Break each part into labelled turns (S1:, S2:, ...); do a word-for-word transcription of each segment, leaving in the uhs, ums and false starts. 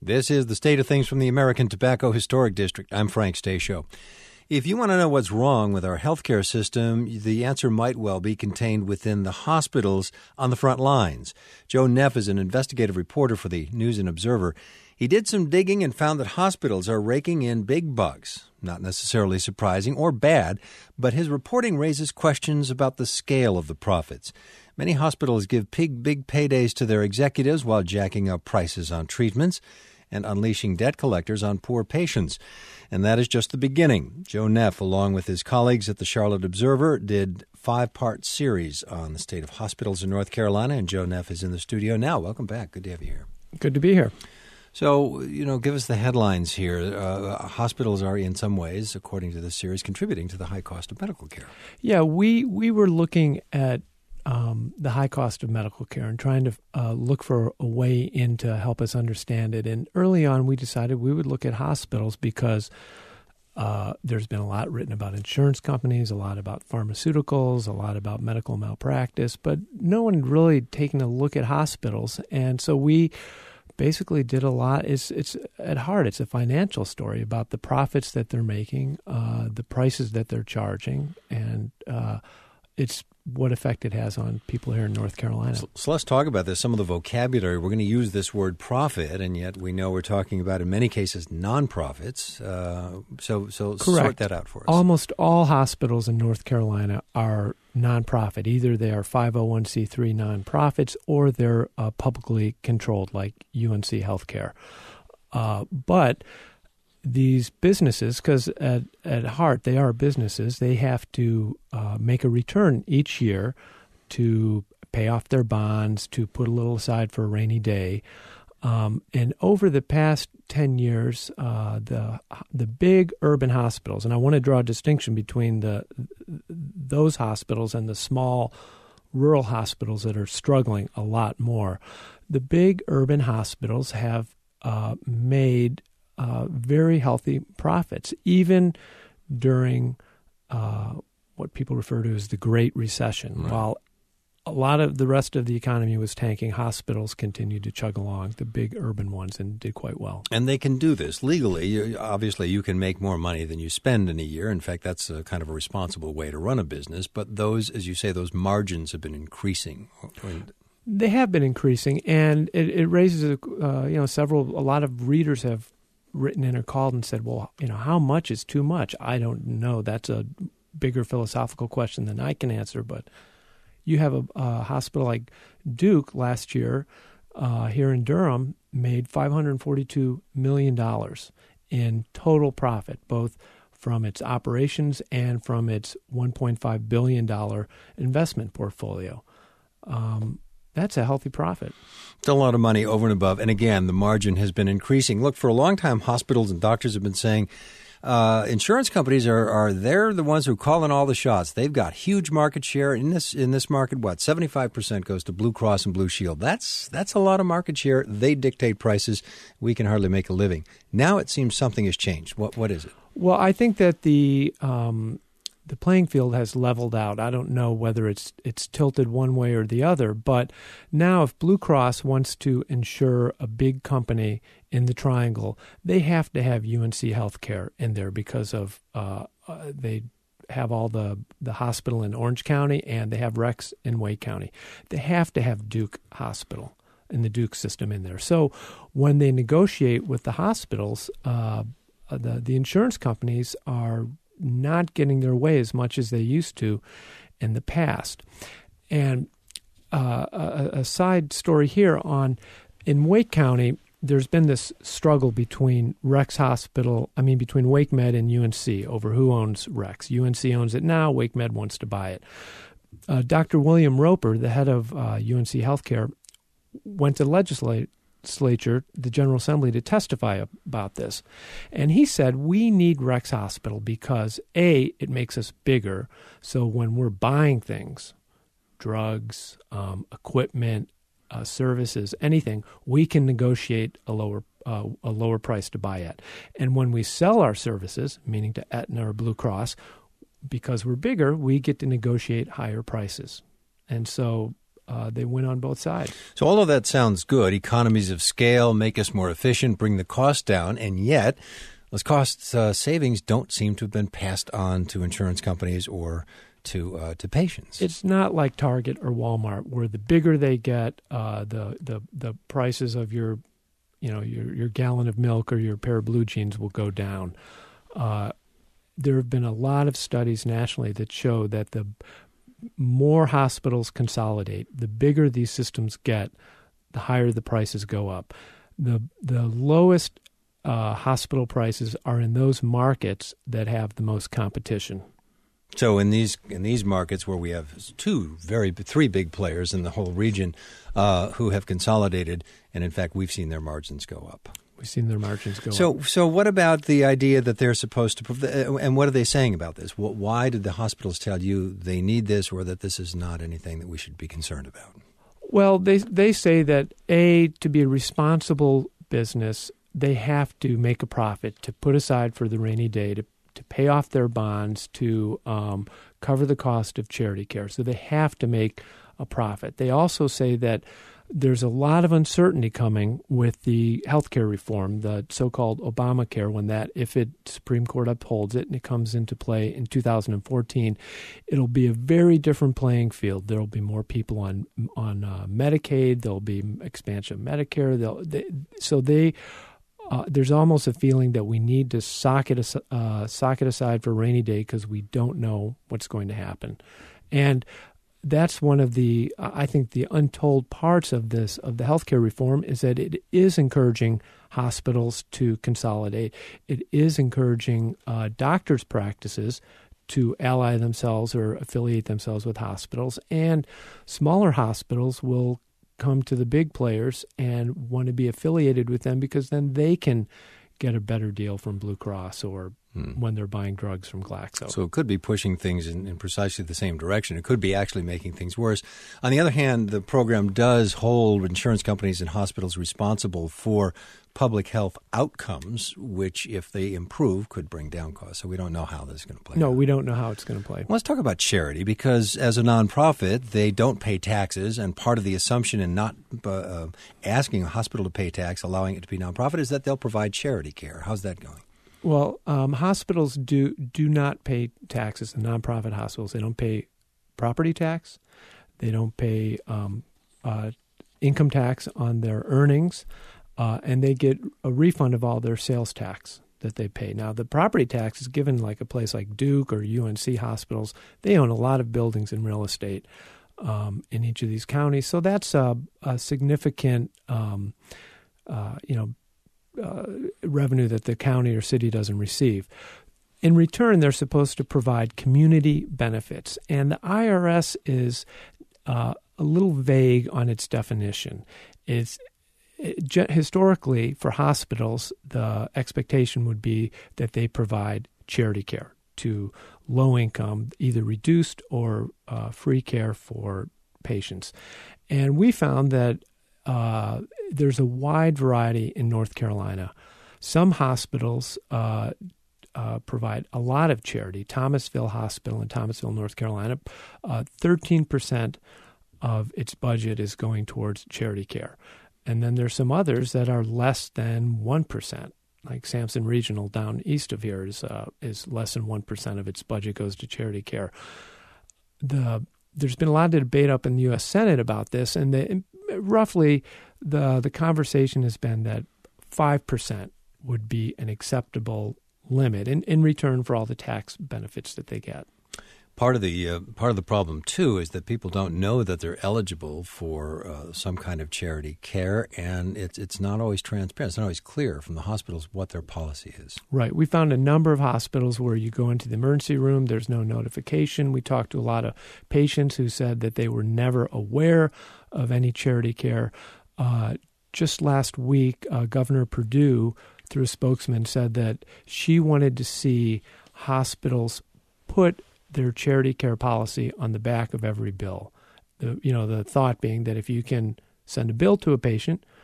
S1: This is the State of Things from the American Tobacco Historic District. I'm Frank Stasio. If you want to know what's wrong with our healthcare system, the answer might well be contained within the hospitals on the front lines. Joe Neff is an investigative reporter for the News and Observer. He did some digging and found that hospitals are raking in big bucks. Not necessarily surprising or bad, but his reporting raises questions about the scale of the profits. Many hospitals give big, big paydays to their executives while jacking up prices on treatments and unleashing debt collectors on poor patients. And that is just the beginning. Joe Neff, along with his colleagues at the Charlotte Observer, did a five-part series on the state of hospitals in North Carolina, and Joe Neff is in the studio now. Welcome back. Good to have you here.
S2: Good to be here.
S1: So, you know, give us the headlines here. Uh, hospitals are in some ways, according to this series, contributing to the high cost of medical care.
S2: Yeah, we, we were looking at um, the high cost of medical care and trying to uh, look for a way in to help us understand it. And early on, we decided we would look at hospitals because uh, there's been a lot written about insurance companies, a lot about pharmaceuticals, a lot about medical malpractice, but no one had really taken a look at hospitals. And so we basically did a lot. It's it's at heart, it's a financial story about the profits that they're making, uh, the prices that they're charging, and uh, it's what effect it has on people here in North Carolina.
S1: So, so let's talk about this. Some of the vocabulary. We're going to use this word profit, and yet we know we're talking about, in many cases, nonprofits. Uh, so so
S2: Correct.
S1: Sort that out for us.
S2: Almost all hospitals in North Carolina are nonprofit. Either they are five oh one c three nonprofits or they're uh, publicly controlled, like U N C Healthcare. Uh, but these businesses, because at, at heart they are businesses, they have to uh, make a return each year to pay off their bonds, to put a little aside for a rainy day. Um, and over the past ten years, uh, the the big urban hospitals, and I want to draw a distinction between the those hospitals and the small rural hospitals that are struggling a lot more. The big urban hospitals have uh, made uh, very healthy profits, even during uh, what people refer to as the Great Recession.
S1: Right.
S2: While a lot of the rest of the economy was tanking, hospitals continued to chug along, the big urban ones, and did quite well.
S1: And they can do this legally. You, obviously, you can make more money than you spend in a year. In fact, that's a kind of a responsible way to run a business. But those, as you say, those margins have been increasing.
S2: They have been increasing, and it, it raises, uh, you know, several, a lot of readers have written in or called and said, well, you know, how much is too much? I don't know. That's a bigger philosophical question than I can answer, but you have a, a hospital like Duke last year uh, here in Durham made five hundred forty-two million dollars in total profit, both from its operations and from its one point five billion dollars investment portfolio. Um, that's a healthy profit.
S1: It's a lot of money over and above. And again, the margin has been increasing. Look, for a long time, hospitals and doctors have been saying, Uh, insurance companies are, are they're the ones who call in all the shots. They've got huge market share in this in this market. What seventy-five percent goes to Blue Cross and Blue Shield. That's that's a lot of market share. They dictate prices. We can hardly make a living. Now it seems something has changed. What what is it?
S2: Well, I think that the um, the playing field has leveled out. I don't know whether it's it's tilted one way or the other, but now if Blue Cross wants to insure a big company in the Triangle, they have to have U N C Healthcare in there because of uh, uh, they have all the, the hospital in Orange County and they have Rex in Wake County. They have to have Duke Hospital in the Duke system in there. So when they negotiate with the hospitals, uh, the the insurance companies are not getting their way as much as they used to in the past. And uh, a, a side story here on in Wake County, there's been this struggle between Rex Hospital, I mean, between WakeMed and U N C over who owns Rex. U N C owns it now. WakeMed wants to buy it. Uh, Doctor William Roper, the head of uh, U N C Healthcare, went to the legislature, the General Assembly, to testify about this. And he said, we need Rex Hospital because, A, it makes us bigger. So when we're buying things, drugs, um, equipment, Uh, services, anything, we can negotiate a lower uh, a lower price to buy at. And when we sell our services, meaning to Aetna or Blue Cross, because we're bigger, we get to negotiate higher prices. And so uh, they win on both sides.
S1: So all of that sounds good. Economies of scale make us more efficient, bring the cost down, and yet those cost uh, savings don't seem to have been passed on to insurance companies or to uh, to patients.
S2: It's not like Target or Walmart, where the bigger they get, uh, the the the prices of your, you know, your your gallon of milk or your pair of blue jeans will go down. Uh, there have been a lot of studies nationally that show that the more hospitals consolidate, the bigger these systems get, the higher the prices go up. The the lowest uh, hospital prices are in those markets that have the most competition.
S1: So in these in these markets where we have two very three big players in the whole region uh, who have consolidated, and in fact we've seen their margins go up.
S2: We've seen their margins go
S1: so,
S2: up. So
S1: so what about the idea that they're supposed to prov- and what are they saying about this? Why did the hospitals tell you they need this, or that this is not anything that we should be concerned about?
S2: Well, they they say that A, to be a responsible business, they have to make a profit to put aside for the rainy day, to to pay off their bonds, to um, cover the cost of charity care. So they have to make a profit. They also say that there's a lot of uncertainty coming with the healthcare reform, the so-called Obamacare, when that, if it Supreme Court upholds it and it comes into play in two thousand fourteen, it'll be a very different playing field. There'll be more people on on uh, Medicaid. There'll be expansion of Medicare. They'll, they, so they... Uh, there's almost a feeling that we need to sock it, as, uh, sock it aside for a rainy day because we don't know what's going to happen. And that's one of the, I think, the untold parts of this, of the healthcare reform, is that it is encouraging hospitals to consolidate. It is encouraging uh, doctors' practices to ally themselves or affiliate themselves with hospitals. And smaller hospitals will come to the big players and want to be affiliated with them because then they can get a better deal from Blue Cross or hmm. when they're buying drugs from Glaxo.
S1: So it could be pushing things in, in precisely the same direction. It could be actually making things worse. On the other hand, the program does hold insurance companies and hospitals responsible for public health outcomes, which, if they improve, could bring down costs. So we don't know how this is going to play
S2: No,
S1: out.
S2: we don't know how it's going to play.
S1: Well, let's talk about charity, because as a nonprofit, they don't pay taxes, and part of the assumption in not uh, asking a hospital to pay tax, allowing it to be nonprofit, is that they'll provide charity care. How's that going?
S2: Well, um, hospitals do do not pay taxes. The nonprofit hospitals, they don't pay property tax. They don't pay um, uh, income tax on their earnings. Uh, and they get a refund of all their sales tax that they pay. Now, the property tax is given like a place like Duke or U N C hospitals. They own a lot of buildings and real estate um, in each of these counties. So that's a, a significant, um, uh, you know, uh, revenue that the county or city doesn't receive. In return, they're supposed to provide community benefits. And the I R S is uh, a little vague on its definition. It's Historically, for hospitals, the expectation would be that they provide charity care to low-income, either reduced or uh, free care for patients. And we found that uh, there's a wide variety in North Carolina. Some hospitals uh, uh, provide a lot of charity. Thomasville Hospital in Thomasville, North Carolina, uh, thirteen percent of its budget is going towards charity care. And then there's some others that are less than one percent, like Sampson Regional down east of here is uh, is less than one percent of its budget goes to charity care. The There's been a lot of debate up in the U S Senate about this, and the, roughly the the conversation has been that five percent would be an acceptable limit in, in return for all the tax benefits that they get.
S1: Part of the uh, part of the problem, too, is that people don't know that they're eligible for uh, some kind of charity care, and it's it's not always transparent. It's not always clear from the hospitals what their policy is.
S2: Right. We found a number of hospitals where you go into the emergency room, there's no notification. We talked to a lot of patients who said that they were never aware of any charity care. Uh, just last week, uh, Governor Perdue, through a spokesman, said that she wanted to see hospitals put their charity care policy on the back of every bill. The, you know, the thought being that if you can send a bill to a patient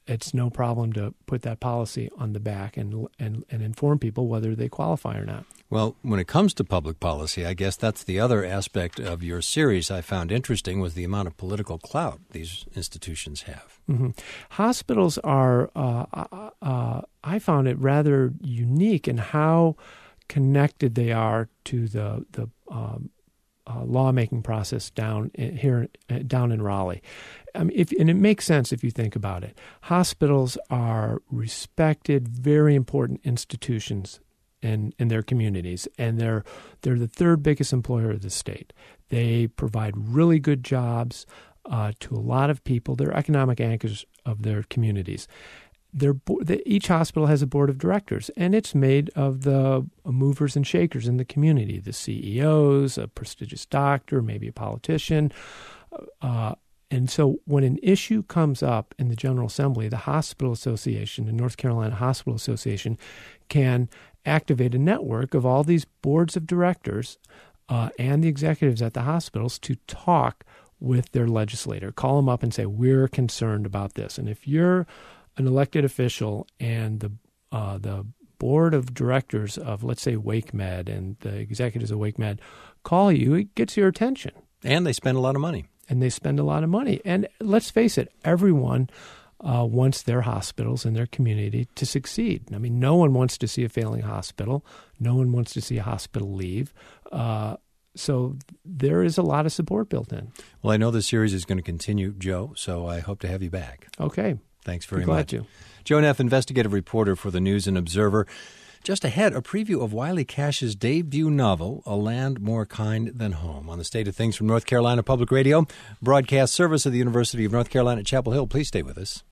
S2: it's no problem to put that policy on the back and and and inform people whether they qualify or not.
S1: Well, when it comes to public policy, I guess that's the other aspect of your series I found interesting was the amount of political clout these institutions have.
S2: Mm-hmm. Hospitals are, uh, uh, uh, I found it rather unique in how connected they are to the the um, uh, lawmaking process down in, here uh, down in Raleigh. I mean, if, and it makes sense if you think about it. Hospitals are respected, very important institutions in, in their communities, and they're they're the third biggest employer of the state. They provide really good jobs uh, to a lot of people. They're economic anchors of their communities. They're, they, each hospital has a board of directors, and it's made of the movers and shakers in the community, the C E Os, a prestigious doctor, maybe a politician. Uh, and so when an issue comes up in the General Assembly, the Hospital Association, the North Carolina Hospital Association, can activate a network of all these boards of directors uh, and the executives at the hospitals to talk with their legislator. Call them up and say, we're concerned about this. And if you're an elected official and the uh, the board of directors of, let's say, WakeMed and the executives of WakeMed call you, it gets your attention.
S1: And they spend a lot of money.
S2: And they spend a lot of money. And let's face it, everyone uh, wants their hospitals and their community to succeed. I mean, no one wants to see a failing hospital. No one wants to see a hospital leave. Uh, so there is a lot of support built in.
S1: Well, I know the series is going to continue, Joe, so I hope to have you back.
S2: Okay.
S1: Thanks very
S2: Be glad
S1: much.
S2: To.
S1: Joe Neff, investigative reporter for the News and Observer. Just ahead, a preview of Wiley Cash's debut novel, A Land More Kind Than Home, on the State of Things from North Carolina Public Radio, broadcast service of the University of North Carolina at Chapel Hill. Please stay with us.